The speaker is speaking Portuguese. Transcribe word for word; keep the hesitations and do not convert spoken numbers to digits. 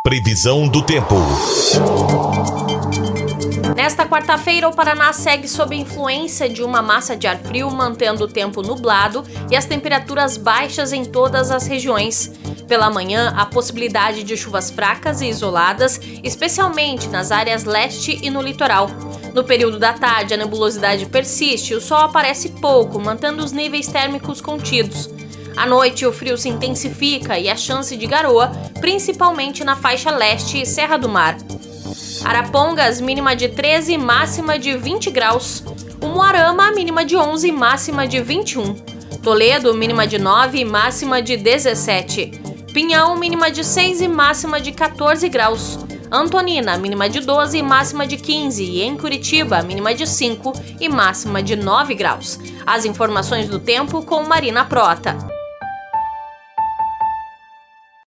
Previsão do tempo. Nesta quarta-feira, o Paraná segue sob influência de uma massa de ar frio, mantendo o tempo nublado e as temperaturas baixas em todas as regiões. Pela manhã, há possibilidade de chuvas fracas e isoladas, especialmente nas áreas leste e no litoral. No período da tarde, a nebulosidade persiste e o sol aparece pouco, mantendo os níveis térmicos contidos. À noite, o frio se intensifica e a chance de garoa, principalmente na faixa leste e Serra do Mar. Arapongas, mínima de treze, máxima de vinte graus. Umuarama, mínima de onze, máxima de vinte e um. Toledo, mínima de nove, máxima de dezessete. Pinhão, mínima de seis e máxima de quatorze graus. Antonina, mínima de doze, máxima de quinze. E em Curitiba, mínima de cinco e máxima de nove graus. As informações do tempo com Marina Prota.